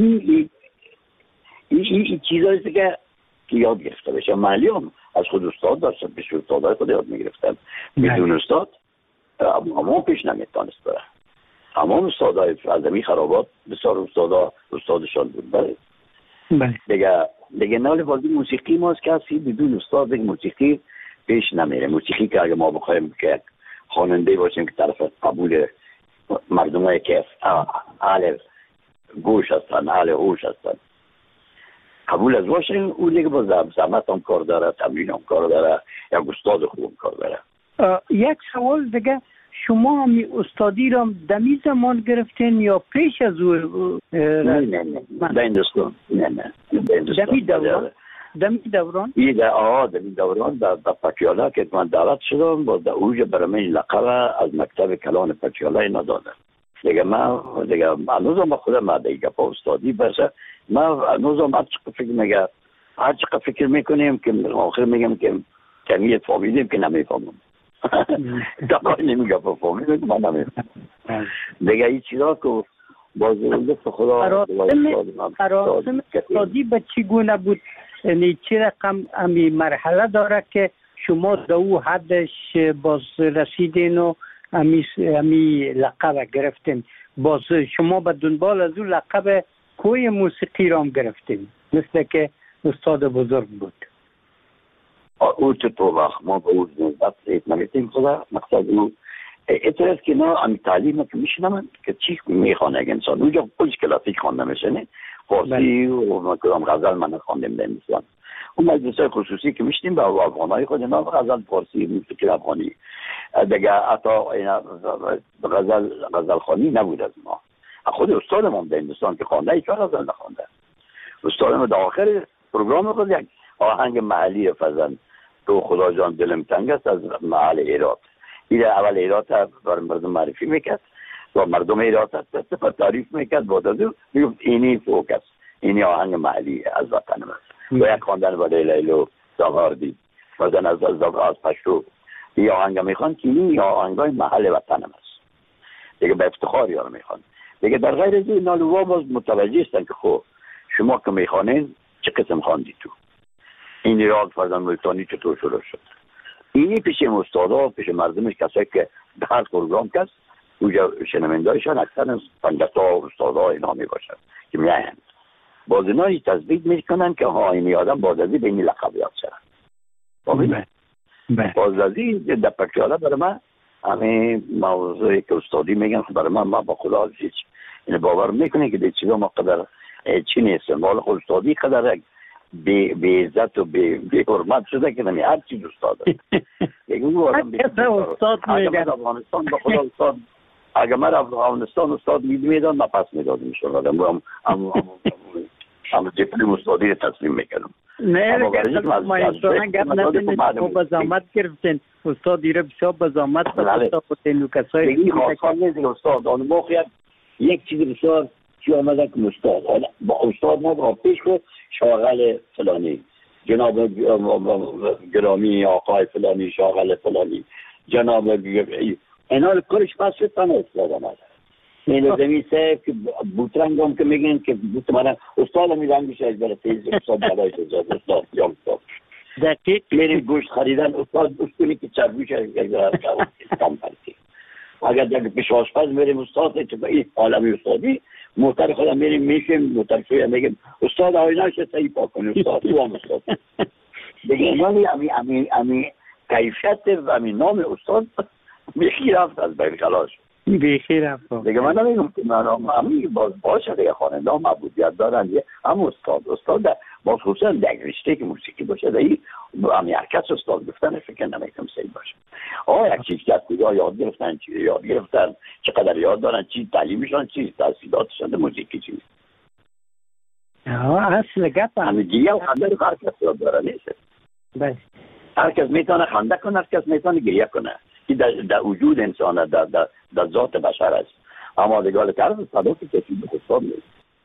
این چیزهاییست که یاد گرفته بشه. محلی هم از خود استاد داشتن، پیش استادهای خود یاد میگرفتن. بدون استاد اما پیش نمیتونست بره. تمام استادای فلزمی خرابات بسیار استادشان بود. بله. دیگه نال بازی موسیقی ماست که هستی بدون استاد موسیقی پیش نمیره. موسیقی که اگه ما بخوایم که خواننده باشیم که طرف قبول مردم های که اهل گوش هستن، اهل هوش هستن، قبول از باشین، او دیگه با زحمت هم کار داره، تمرین هم کار داره، یک استاد خوب کار داره. یک سوال دیگه، شما همی استادی را دمی زمان گرفتین یا پیش از او؟ نه در هندوستان. نه دمی دوران؟ دمی دوران در پتیالا که من دعوت شدم، با در اوج برای لقب از مکتب کلان پتیالا اینا دادم. دیگه هنوزم خودم دیگه با استادی برسه، من هنوزم هر چقدر فکر میکنیم که آخر میگم که کمیت فامیدیم که نمیفهمم. دقیقا نمیگه با فامیدیم که من نمیفهمم. دیگه این چیزا که بازرده خدا مراسم استادی به چگونه بود؟ یعنی چه رقم امی مرحله داره که شما در او حدش باز رسیدین و امی لقب گرفتین؟ باز شما به دنبال از او لقب کوی موسیقی را هم گرفتین مثل که استاد بزرگ بود. او تو وقت ما به او نمیت نمیتیم خدا مقصد او اعتراض که نه امی تعلیم که میشنم که چی میخوانه اگه انسان اونجا پولیس کلاسیک خوانده میشنه فارسی و کدام غزل من خواندم در انسان. اون مجلسای خصوصی که میشتیم به افغانهای خود اینا غزل فارسی موسیقی افغانی دیگه حتی غزل خوانی نبود از ما. خود استادم هم در هندوستان که خوانده ایچ غزل نخوانده. استادم در آخر پروگرام خود یک آهنگ محلی فزن تو خدا جان دلم تنگ است از محل ایرات. این اول ایرات برای مردم معرفی میکرد و مردم ایرات تعریف میکرد با دادو میگفت اینی فوق است، اینی آهنگ محلی از وطن است. و یک خواندن ولی لیلو زاغاردی وزن از پشتو این آهنگ میخوان که این آهنگای محل وطن است دیگه، به افتخار یار میخوان دیگه. در غیر از این نالوها باز متوجه هستن که خب شما که میخوانین چه قسم خواندی تو این راگ فرزن ملتانی چطور شروع شد. اینی پیش استادا پیش مردمش کسایی که در پروگرام کس اونجا شنوندهایشان اکثر 50 تا استادا اینا میباشن که میاین باز اینا این تثبیت میکنن که ها این آدم باز از این به این لقب یاد شدن. باز از این در پکیاله برای من همه موضوعی که استادی میگن برای من با خدا هیچ این باور میکنه که دیگه چیزا ما قدر چی نیستم والا خود استادی قدر بی عزت و بی حرمت شده که نمی هر چیز استاده دیگه اون آدم استاد میگن افغانستان با خدا استاد اگر من افغانستان استاد میدادم من پس میدادم میشون هم دیپلم استادی رو تسلیم میکنم. نه ما اینطوران گفت ندنید که با زحمت گرفتین استادی رو بسیار با زحمت بودین و کسایی این خواستان نیست استاد آن موقع یک چیز بسیار چی آمده که استاد با استاد ما با پیش که شاغل فلانی جناب گرامی آقای فلانی شاغل فلانی جناب اینا رو کارش پس شد تنه استاد آمده این زمین سه که بوترنگ هم که میگن که بوترنگ استاد میدن از برای تیز استاد برای استاد یا استاد دقیق میریم گوشت خریدن استاد گوشت کنی که چربیش کم پرسی اگر در پیش آشپز میریم استاد تو این عالمی استادی محتر خودم میریم میشیم محتر شوی میگیم استاد آینه شد صحیح پاک کنی استاد او هم استاد دیگه یعنی امی کیفیت و امی نام استاد بیخی رفت از بین خلاص بیخی رفت دیگه من نمیگم که من امی باشه دیگه خواننده هم عبودیت دارن هم استاد باز خصوصا در رشته که موسیقی باشه دیگه امی حرکت استاد گفتن فکر نمیکنم صحیح باشه. یک چیز که از کجا یاد گرفتن چی یاد گرفتن چقدر یاد دارن چی تعلیمشان چی تحصیلاتشان موسیقی چی اصل گپ همه گریه و خنده رو هر کس یاد داره نیست. بله هر کس میتونه خنده کنه هر کس میتونه گریه کنه که در وجود انسان در ذات بشر است اما دیگه طرف صدا که کسی به خود نیست.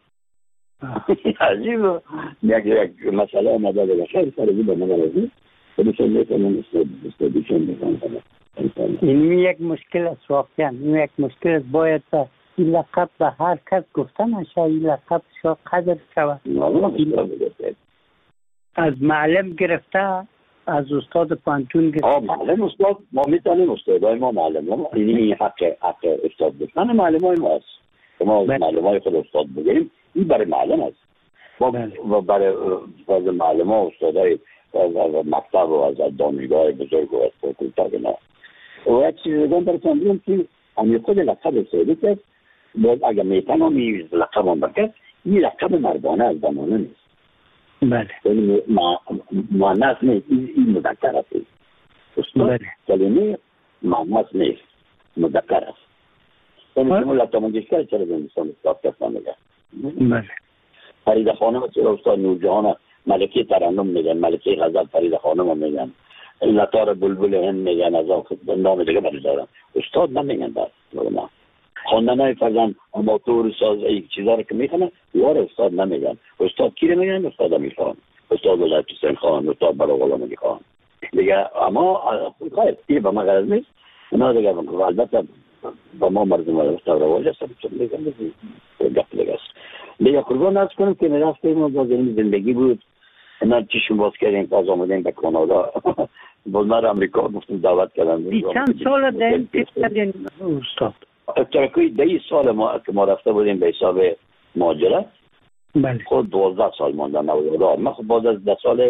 عجیب یک مسئله آمده دیگه خیلی سرزی به من رازی بسیار میتونم استادیشن بکنم. این یک مشکل است واقعا این یک مشکل است باید این لقب به هر کس گفته نشه این لقب شا قدر شود از معلم گرفته از استاد پانتون معلم استاد ما میتونیم استادای ما معلم یعنی حق استاد بودن معلمای ما است. ما معلمای خود استاد بگیریم این برای معلم است. و برای معلم ها استادای مکتب و از دانشگاه بزرگ و از فاکولته اینا. و یک چیز دیگه براتون بگم که همین خود لقب سعودی که باز اگر میتونم این لقب هم بکرد این لقب مردانه از زمانه نیست. بله. یعنی مؤنث نیست، این مذکر است. استاد کلمه مؤنث نیست، مذکر است. یعنی شما لطا منگشتر چرا زمستان استاد کسان میگه؟ بله. فرید خانم چرا استاد نورجهان ملکه ترنم میگن، ملکه غزل فرید خانم میگن، لطار بلبل هند میگن، از نام دیگه برای دارم. استاد نمیگن بس. خواندن های فرزن اماتور ساز یک چیزا رو که میخونن وار استاد نمیگن. استاد کی رو میگن؟ استاد میخوان، استاد وزارت حسین خان، استاد برای غلام خان دیگه. اما خیلی این به ما غرض نیست. اونا دیگه البته با ما مردم استاد رواج هستن دیگه گپ دیگه است. دیگه قربان از کنم که میرفتیم و باز زندگی بود. اینا چیشون باز کردیم باز آمدیم به کانادا. باز من امریکا گفتم دعوت کردم. چند سال داریم پیش کردین استاد؟ ترکوی 10 سال ما رفته بودیم به حساب مهاجرت. بله. خود 12 سال ماندم نوزده. من خود بعد از 10 سال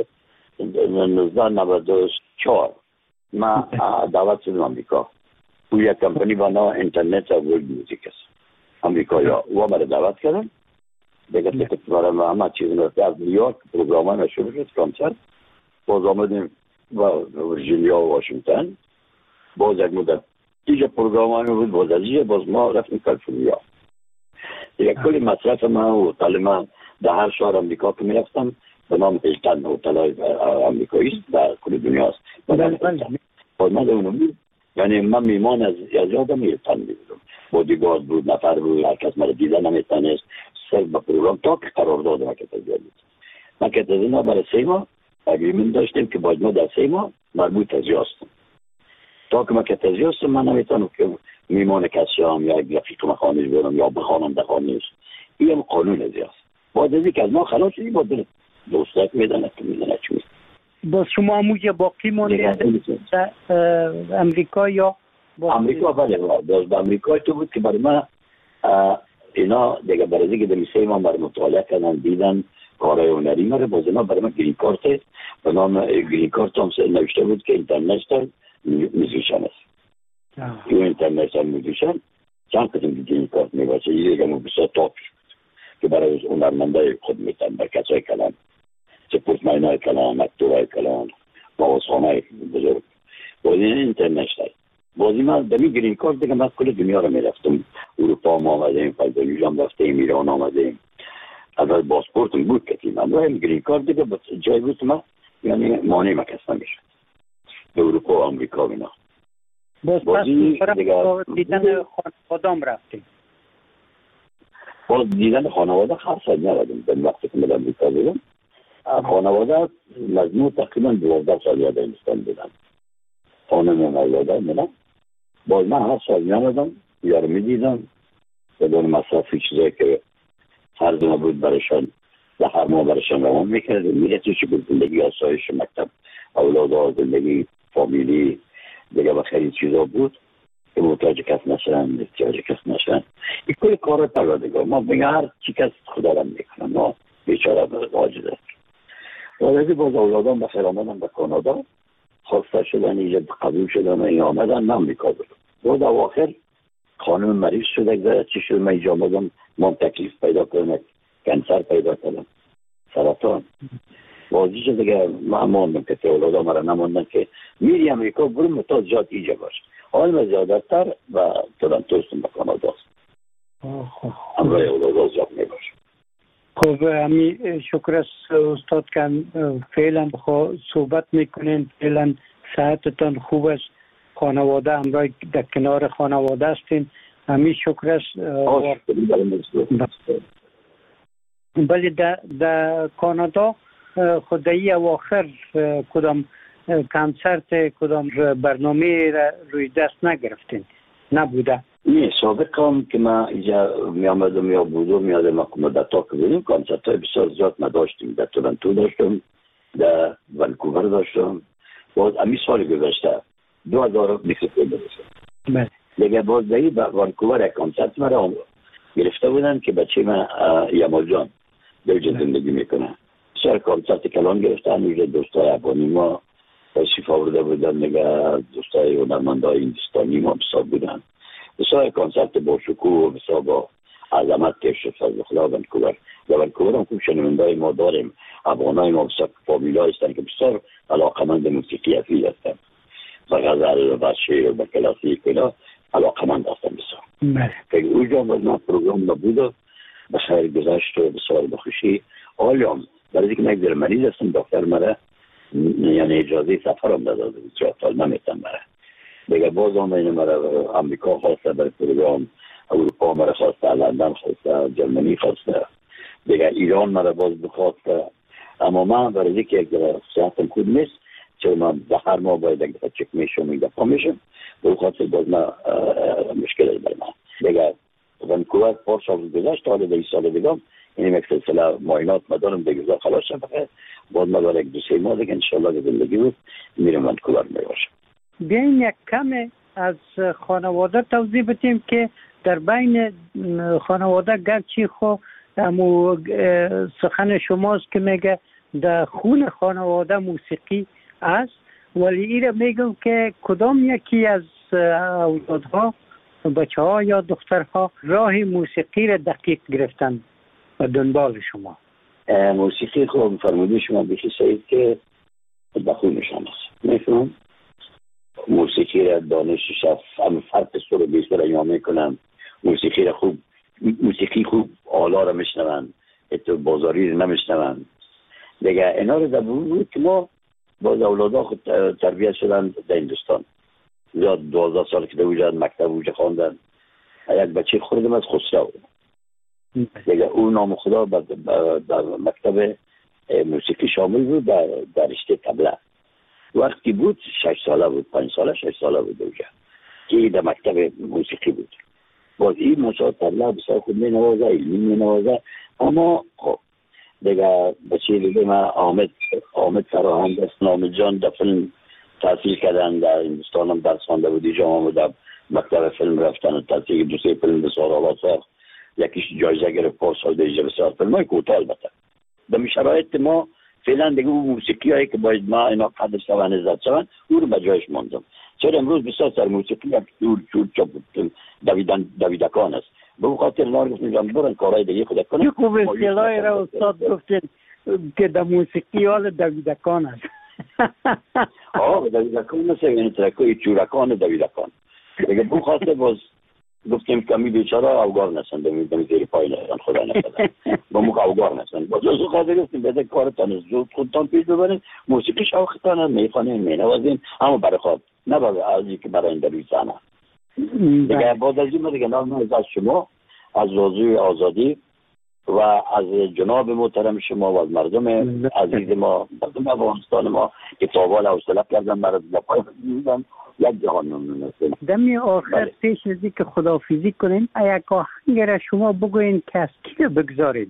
1994 من دعوت شدم امریکا. او یک کمپانی با نام اینترنت و ورلد میوزیک است. امریکا یا و مرا دعوت کردن. دیگه تکت برام همه چیز رو از نیویورک پروگرام شروع شد کنسرت. باز آمدیم و ورجینیا و واشنگتن. باز یک مدت اینجا پروگرام بود باز ازیه باز ما رفتیم کالیفرنیا. دیگه کلی مصرف من و هتل من در هر شهر امریکا که میرفتم به نام هیلتن هتل امریکایی است در کل دنیا است. باز من اونو بود یعنی من میمان از یادم هیلتن میبودم. بودیگارد بود، نفر بود، هر کس مرا دیدن نمیتونست صرف به پروگرام تا که قرار دادم که تجربه بود. من که تجربه برای 3 ماه اگریمنت داشتیم که باید ما در 3 ماه مربوط تجربه هستم. تا که من که تجربه هستم من نمیتونم که میمان کسی هم یا یک رفیق مخانش برم یا بخوانم در خانهش. این هم قانون ازی هست. باید ازی که از ما خلاص شدی باید دوستک میدنه که میدنه چی میدنه. باز شما همونجا باقی مانده امریکا یا امریکا؟ بله باز به امریکا تو بود که برای من اینا دیگه برای دیگه دمیسه من برای مطالعه کردن دیدن کارهای هنری مره. باز اینا برای من گرین کارت به نام گرین کارت هم نوشته بود که اینترنشنال میوزیشن است. این اینترنشنال میوزیشن چند قسم گرین کارت میباشه. یه دیگه مبسا تاپ که برای هنرمندای خود میتن بر کسای کلان چه پورتمینای کلان، اکتورای کلان، باوزخانای بزرگ. باز این اینترنشنال بازی من دمی گرین کارت دیگه من کل دنیا رو میرفتم. اروپا ما آمدیم، فلدانیجا هم رفتیم، ایران آمدیم. اول پاسپورتم بود که من باید گرین کارت دیگه جای بود من یعنی مانع ما کس نمیشد به اروپا و امریکا و اینا. باز دیدن خانواده هم رفتیم. باز دیدن خانواده خرصد نردیم. به وقتی که من امریکا بودم خانواده مجموع تقریبا 12 سال یاد اینستان بودن. خانم و اولاده میدم. باز من هر سال میامدم یارو میدیدم بدون مصرفی چیزایی که فرض ما بود برشان در هر ماه برشان روان میکردیم. میرسی چی بود زندگی آسایش مکتب اولاده زندگی فامیلی دیگه و خیلی چیزا بود که محتاج کس نشن احتیاج کس نشن. این کلی کار پروردگار ما بگه هر چی کس خدا را میکنم ما بیچاره عاجز است. ولی باز اولادان بخیر آمدن به کانادا خواسته شدن اینجا قبول شدن و این آمدن من امریکا بودم. باز اواخر خانم مریض شده که چی شد من اینجا آمدم ما تکلیف پیدا کنم کنسر پیدا کردم سرطان. بازی شد دیگه من ماندم که اولادا مرا نماندن که میری امریکا برم تا زیاد اینجا باش. حال من زیادتر و تورنتو به کانادا است. همراه اولادا زیاد میباش. خب همین شکر است استاد که فعلا صحبت میکنین. فعلا صحتتان خوب است. خانواده همراه در کنار خانواده هستین. همین شکر است. ولی در کانادا خدایی اواخر کدام کنسرت کدام برنامه روی دست نگرفتین نبوده؟ نه سابق هم که من اینجا می آمدم یا بودم میادم مدتا که بودیم کنسرت های بسیار زیاد نداشتیم. در تورنتو داشتم، در ونکوور داشتم، باز امی سال گذشته 2023 بله. دیگه باز دایی با وانکوور یک کانسرت مرا گرفته بودن که بچه من یمال جان دوجه زندگی میکنه. بسیار کانسرت کلان گرفتن، اونجا دوستای افغانی ما تشریف آورده بودن، دیگه دوستای هنرمندای هندوستانی ما بسیار بودن. بسیار کانسرت با شکوه و بسیار با عظمت که شد فضل خدا وانکوور. در وانکوور هم خوب شنوندای ما داریم، افغانای ما بسیار فامیلا هستن که بسیار علاقمند موسیقی افیل هستن، با غزل و شعر و کلاسیک اینا علاقمند هستن بسیار. که اونجا من پروگرام نبود، بخیر گذشت و بسیار بخوشی. حالیام برای اینکه من مریض هستم، دکتر مرا یعنی اجازه سفرم داده بود، 4 سال نمیتونم بره. دیگه باز آمدن مرا امریکا خواسته برای پروگرام، اروپا مرا خواسته، لندن خواسته، جرمنی خواسته، دیگه ایران مرا باز بخواسته. اما من برای اینکه یک صحتم خوب نیست، چون من به هر ماه باید یک دفعه چک میشم، یک دفعه میشم، به خاطر باز من مشکل است برای من. دیگه وانکوور 4 سال گذشت، حالا در این سال دیگه این یک سلسله معاینات مدارم دیگه خلاص شد. باز ما برای 2-3 ماه دیگه انشالله که زندگی بود میرم وانکوور میباشم. بیاین یک کم از خانواده توضیح بدیم که در بین خانواده گرچه خو امو سخن شماست که میگه در خون خانواده موسیقی است، ولی ایره میگم که کدام یکی از اولادها، بچه ها یا دخترها راه موسیقی را دقیق گرفتن و دنبال شما؟ موسیقی خوب فرمودی شما بخی سعید که بخونشان است. میفهم موسیقی را دانشش است، هم فرق سر و بیست را ایام میکنم. موسیقی را خوب، موسیقی خوب آلا را میشنون، اتو بازاری را نمیشنون. دیگه اینا را در بود که ما باز اولادا خود تربیت شدن در هندوستان. زیاد 12 سال که در وجود مکتب وجود خواندن. یک بچه خوردم از خسرو. دیگه اون نام خدا در مکتب موسیقی شامل بود، در رشته طبله. وقتی بود 6 ساله بود، 5 ساله 6 ساله بود اونجا که در مکتب موسیقی بود. باز این موسیقی طبله بسیار خود می نوازه، علمی می نوازه. اما خب دیگه بچه دیگه من حامد فراهند است، حامد جان در فیلم تحصیل کردن، در هندوستان هم درس خوانده بود، اینجا هم در مکتب فیلم رفتن و تحصیل 2-3 فیلم بسیار آلا ساخت. یکیش جایزه گرفت، 4 سال دیگه بسیار فیلمای کوتاه. البته در شرایط ما فعلا دیگه اون موسیقی هایی که باید ما اینا قدر شون عزت شون او رو به جایش ماندم. چرا امروز بسیار سر موسیقی یک چوب دویدکان است. به خاطر نار گفتیم برن کارهای دیگه خود کنن. خوب اصطلاحی را استاد گفتین که در موسیقی حال دویدکان است. دویدکان است، یعنی ترکوی چورکان دویدکان. دیگه به خاطر باز گفتیم کمی بیچاره اوگار نشن، دمیدم زیر پای نشن، خدا نکنه با موقع اوگار نشن. باز از خاطر گفتیم بده کارتان زود خودتان پیش ببرین، موسیقی شوقتان میخوانین مینوازین، اما برای خود نه برای که برای این در روی صحنه. دیگه بعد از این دیگه نام از شما، از رادیوی آزادی و از جناب محترم شما و از مردم عزیز ما، مردم افغانستان ما که تاوال حوصله کردن برای لپای دیدن یک جهان ممنون هستیم. دمی آخر پیش از اینکه خداحافظی کنین یک آهنگ را شما بگوین که از کی را بگذارین؟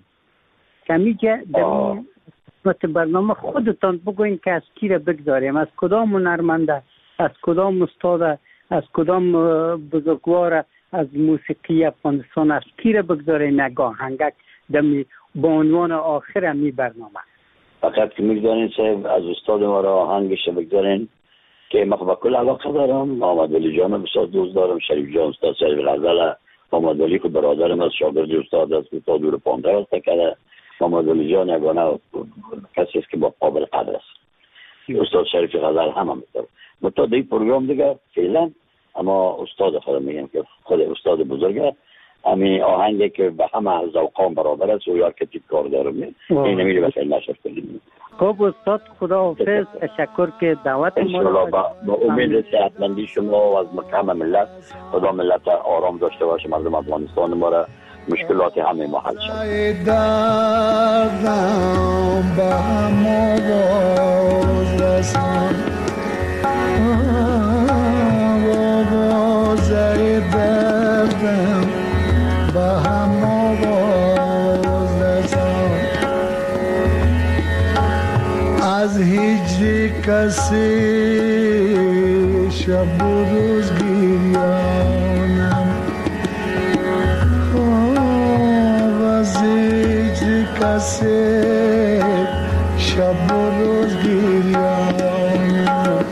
کمیگه دمی قسمت برنامه خودتان بگوین که از کی را بگذاریم، از کدام هنرمنده، از کدام استاد، از کدام بزرگوار از موسیقی افغانستان از کی را بگذارین یک آهنگک دمی با عنوان آخر می برنامه. فقط که میگذارین صاحب از استاد ما را آهنگش بگذارین که من با کل علاقه دارم. محمد ولی جان بسیار دوست دارم، شریف جان استاد شریف غزل، محمد ولی که برادرم از شاگرد استاد است که تا دور 15 است کرده. محمد ولی جان یگانه کسی است که با قابل قدر است. استاد شریف غزل هم می‌دارم. متأ این پروگرام دیگه فعلا اما استاد خودم میگم که خود استاد بزرگه، همین آهنگی که به همه ذوقام برابر است و یا که کار دارم این نمیره بس نشر کنیم. خب استاد خداحافظ، تشکر که دعوت ما را با امید صحتمندی شما و از مکرم ملت، خدا ملت آرام داشته باشه، مردم افغانستان ما را مشکلات همه ما حل شد. از هجری کسی شب و روز گریانم و زیجر کسی شب و روز گریانم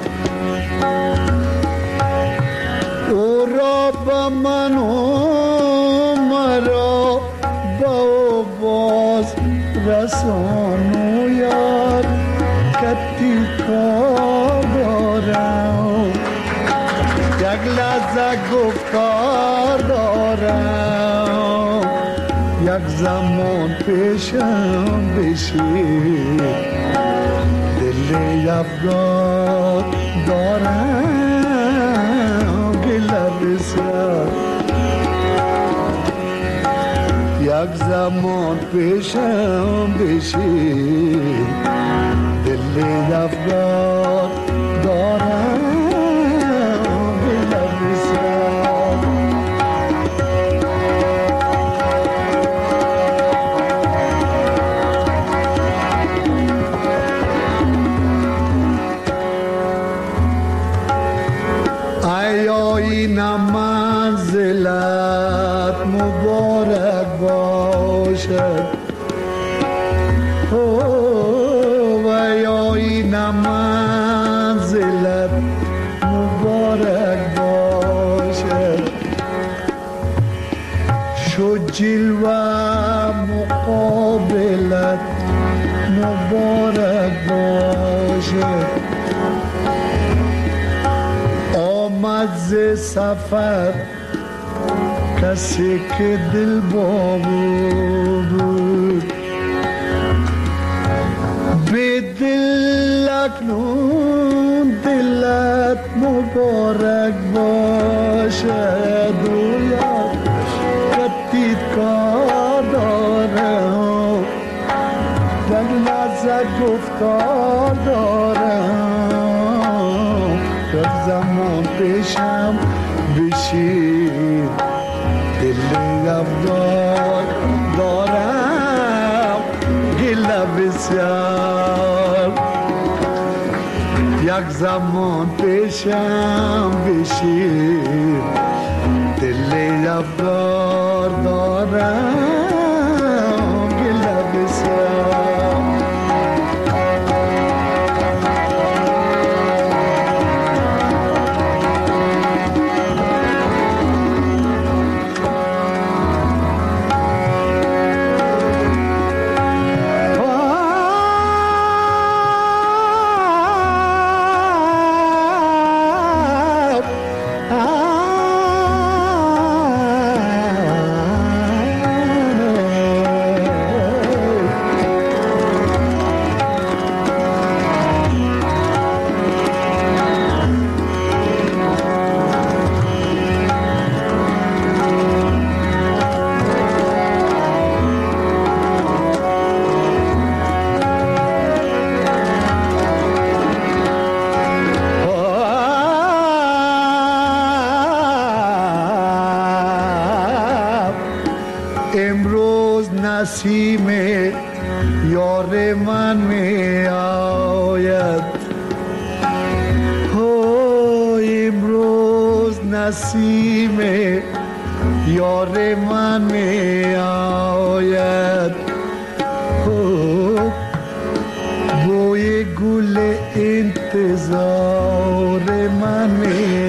او را با من و مرا با باز رسانو یاد کتی کار دارم یک لحظه گفتار دارم یک زمان پیشم بشی دل افگار دارم گله بسیار یک زمان پیشم بشی دل افگار دارم گله بسیار این منزلت مبارک باشد و یا این منزلت مبارک باشد شو جلوه مقابلت مبارک باشد آمد ز سفر کسی که دل با بود به دل اکنون دلت مبارک باشد و یاد کتید کار دارم در لحظه گفتار دارم در زمان پیشم بشید دل افگار دارم گله بسیار یک زمان پیشم بشید دل افگار دارم گله بسیار امروز نسیم یار من می آید امروز نسیم یار من می آید بوی گل انتظار من می